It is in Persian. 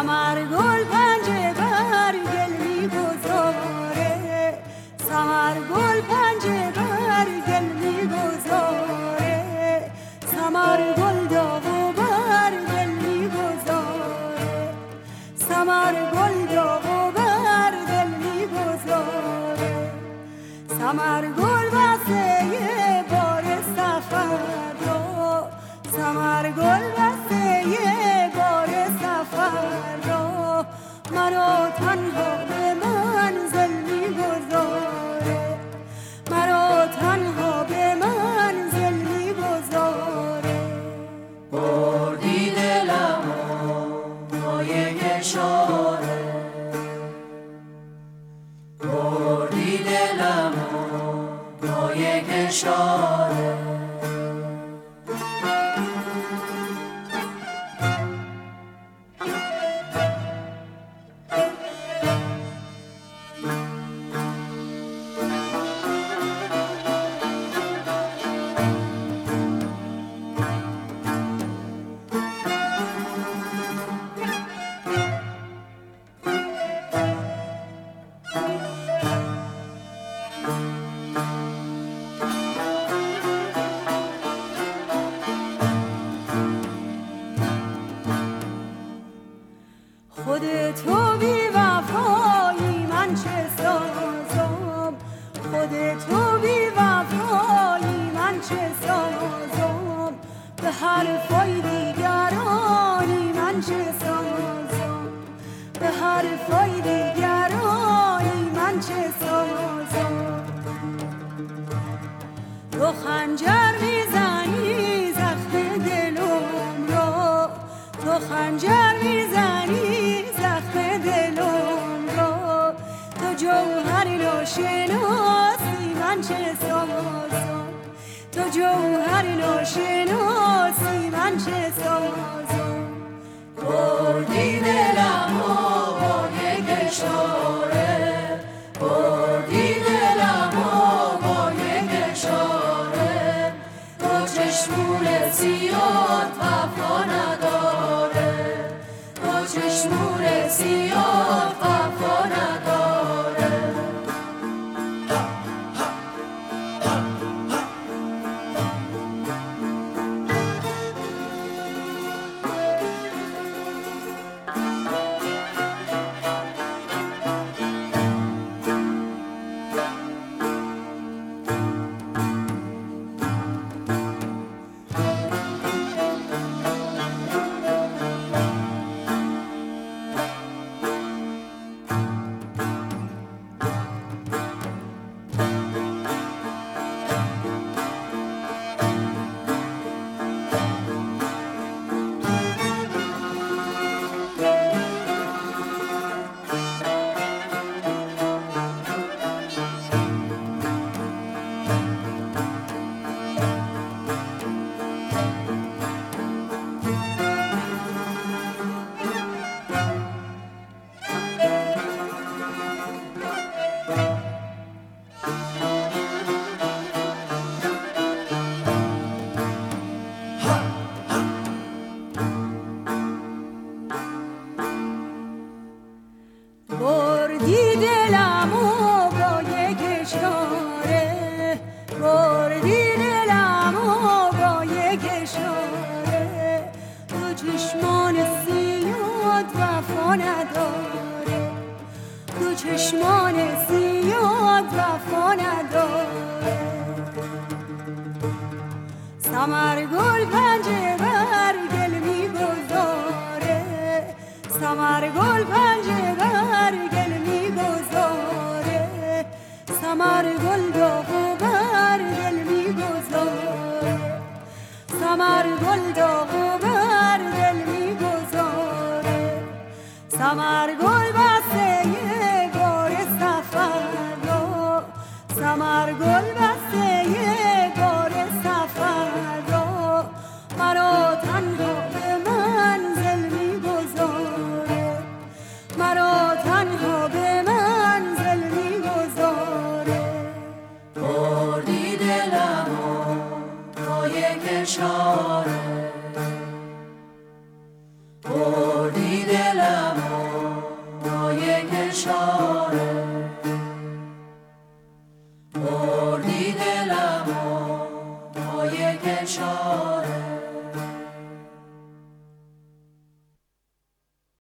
سمر گل پنجه بر گل میگذاره، سمر گل پنجه بر گل میگذاره، سمر گل داغو بر گل میگذاره، سمر گل داغو بر گل میگذاره، سمر گل بسته یه بار سفر رو، سمر گل بسته یه بار سفر رو، مرا تنها به منزل میگذاره، مرا تنها به منزل میگذاره. بردی دلمو با یک اشاره، بردی دلمو با یک اشاره، خودتو بی وفایی من چه سازم، خودتو بی وفایی من چه سازم، به حرفای دیگرانی من چه سازم، به حرفای دیگرانی من چه سازم. تو خنجر میزنی زخم دلم رو، تو خنجر میزنی زخم دلم رو، تو جوهر ناشناسی من چه سازم، تو جوهر ناشناسی من چه سازم. بردی دلمو با یک اشاره، بردی دلمو با یک اشاره، تو چشمون زیاد وفا نداره، تو چشمون زیاد وفا نداره. بردی دلمو با یک اشاره، بردی دلمو با یک اشاره، تو چشمان سیاد وفا نداره، تو چشمان سیاد وفا نداره. سمر گل پنجه بر گل میگذاره، سمر گل پنجه بر گل میگذاره، سمر گل داغو بر گل میگذاره، سمر گل داغو بر گل میگذاره، سمر گل بسته یه بار سفر رو، سمر گل بسته یه بار سفر رو، مرا تنها به منزل میگذاره، مرا تنها به منزل میگذاره. گشاره